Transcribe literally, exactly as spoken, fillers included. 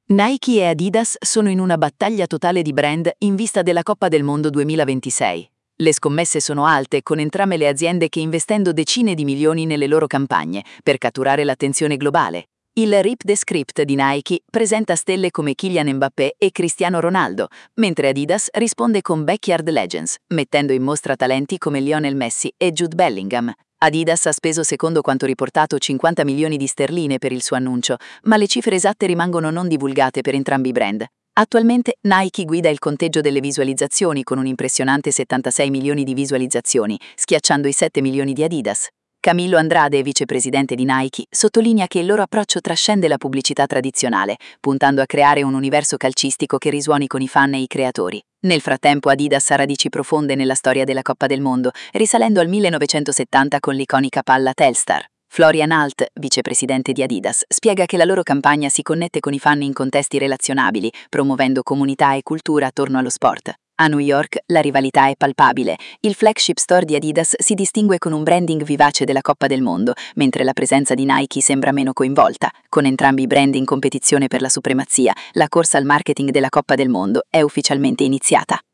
Nike e Adidas sono in una battaglia totale di brand in vista della Coppa del Mondo duemilaventisei. Le scommesse sono alte, con entrambe le aziende che investendo decine di milioni nelle loro campagne per catturare l'attenzione globale. Il Rip the Script di Nike presenta stelle come Kylian Mbappé e Cristiano Ronaldo, mentre Adidas risponde con Backyard Legends, mettendo in mostra talenti come Lionel Messi e Jude Bellingham. Adidas ha speso, secondo quanto riportato, cinquanta milioni di sterline per il suo annuncio, ma le cifre esatte rimangono non divulgate per entrambi i brand. Attualmente Nike guida il conteggio delle visualizzazioni con un impressionante settantasei milioni di visualizzazioni, schiacciando i sette milioni di Adidas. Camillo Andrade, vicepresidente di Nike, sottolinea che il loro approccio trascende la pubblicità tradizionale, puntando a creare un universo calcistico che risuoni con i fan e i creatori. Nel frattempo Adidas ha radici profonde nella storia della Coppa del Mondo, risalendo al millenovecentosettanta con l'iconica palla Telstar. Florian Alt, vicepresidente di Adidas, spiega che la loro campagna si connette con i fan in contesti relazionabili, promuovendo comunità e cultura attorno allo sport. A New York la rivalità è palpabile. Il flagship store di Adidas si distingue con un branding vivace della Coppa del Mondo, mentre la presenza di Nike sembra meno coinvolta. Con entrambi i brand in competizione per la supremazia, la corsa al marketing della Coppa del Mondo è ufficialmente iniziata.